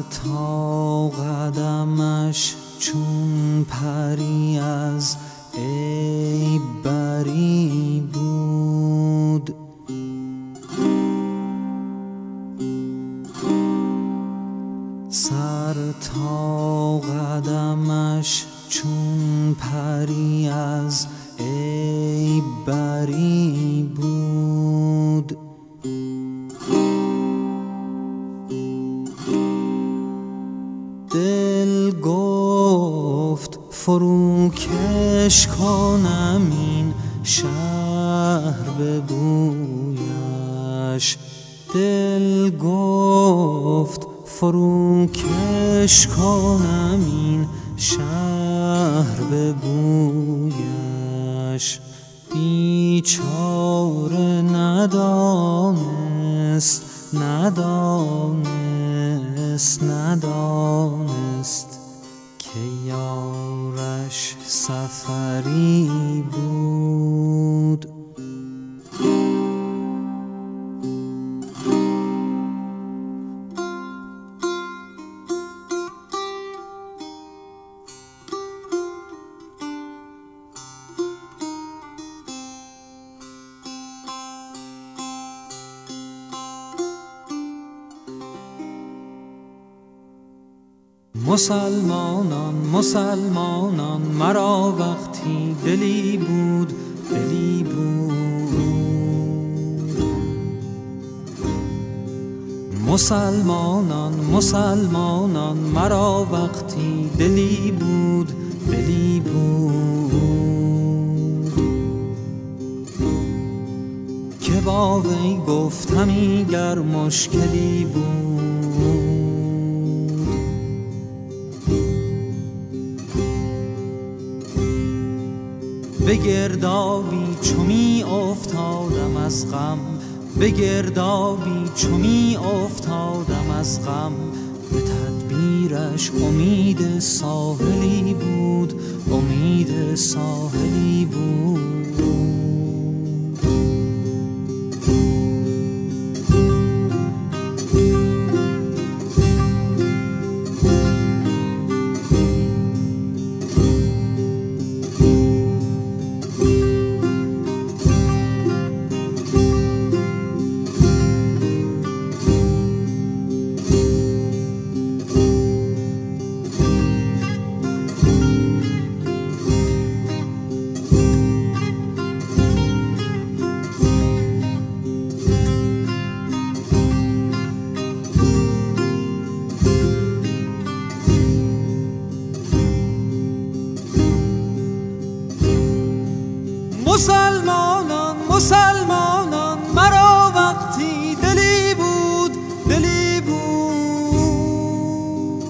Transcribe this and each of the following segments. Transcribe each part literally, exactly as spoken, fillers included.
تا قدمش چون پری از عیب بری بود. سر تا قدمش چون پری از عیب بری بود. دل گفت فروکش کنم این شهر به بویش. دل گفت فروکش کنم این شهر به بویش. بیچاره ندانست ندانست ندانست که یارش سفری بود. مسلمانان مسلمانان مرا وقتی دلی بود دلی بود. مسلمانان مسلمانان مرا وقتی دلی بود دلی بود. که با وی گفتمی گر مشکلی بود. به گردابی چو می افتادم از غم، به گردابی چو می افتادم از غم. به تدبیرش امید ساحلی بود، امید ساحلی بود. مسلمانان مسلمانان مرا وقتی دلی بود دلی بود.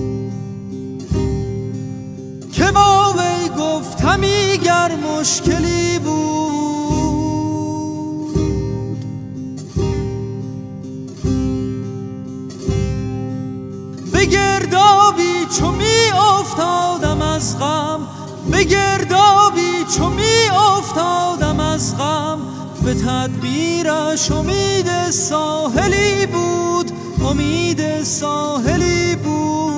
که با وی گفتمی گر مشکلی بود. به گردابی چو می افتادم از غم، به گردابی چو می افتادم از غم. به تدبیرش امید ساحلی بود، امید ساحلی بود.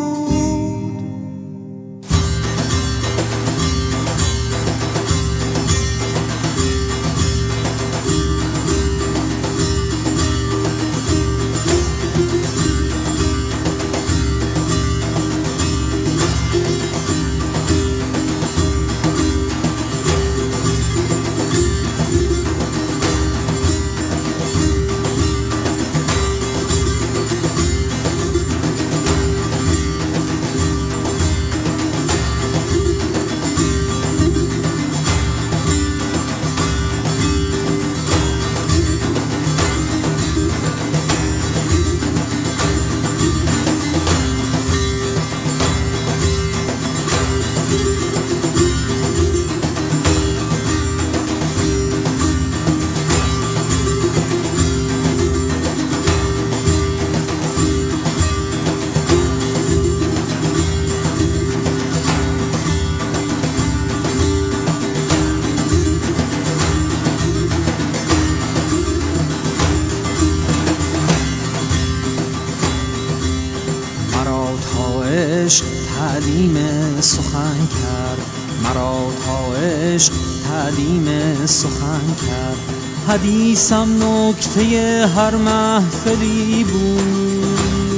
عشق تعلیم سخن کرد، مرا تا عشق تعلیم سخن کرد. حدیثم نکته هر محفلی بود،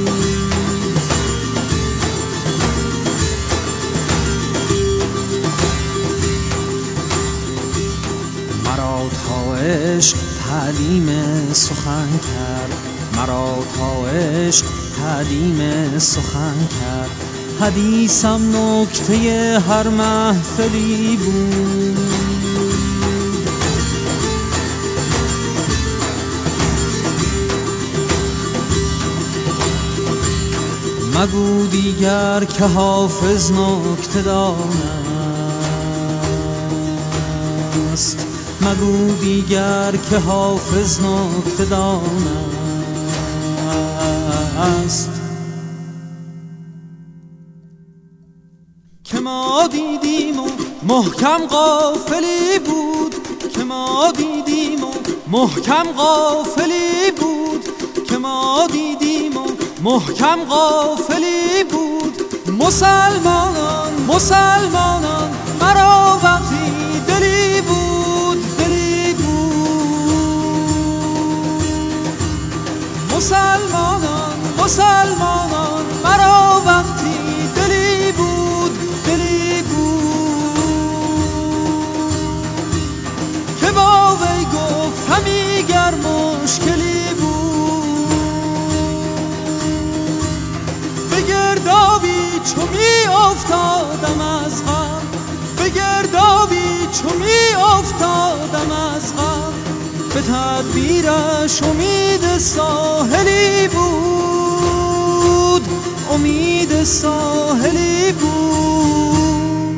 مرا تا عشق تعلیم سخن کرد، مرا تا عشق تعلیم سخن کرد. حدیثم نکته هر محفلی بود، مگو دیگر که حافظ نکته دان است، مگو دیگر که حافظ نکته دان است. که ما دیدیم و محکم غافلی بود، که ما دیدیم و محکم غافلی بود، که ما دیدیم و محکم غافلی بود. مسلمانان مسلمانان مرا وقتی دلی بود، دلی بود. مسلمانان مسلمانان مرا وقتی دلی بود، دلی بود. که با وی گفتمی گر مشکلی بود، به گردابی چو می افتادم از غم، به گردابی چو می افتادم از غم. به تدبیرش امید ساحلی بود، امید ساحلی بود.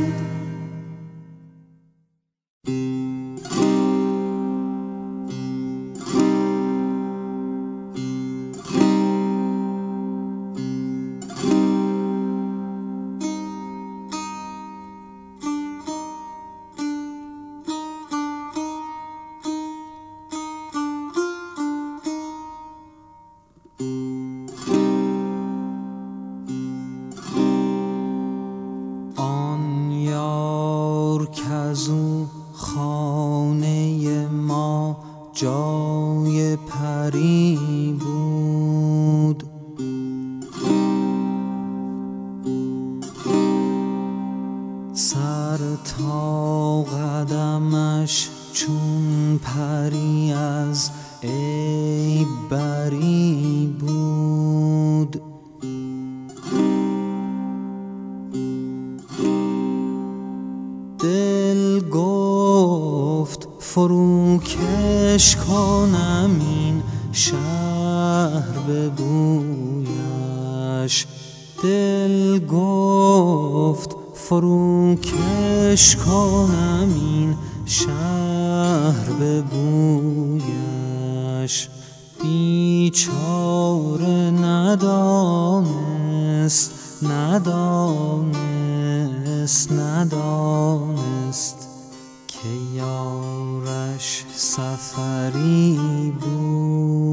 کزو خانه ما جای پری بود، سر تا قدمش چون پری از عیب بری بود. دل گفت فروکش کنم این شهر به بویش، دل گفت فروکش کنم این شهر به بویش. بیچاره ندانست ندانست ندانست که یارش سفری بود.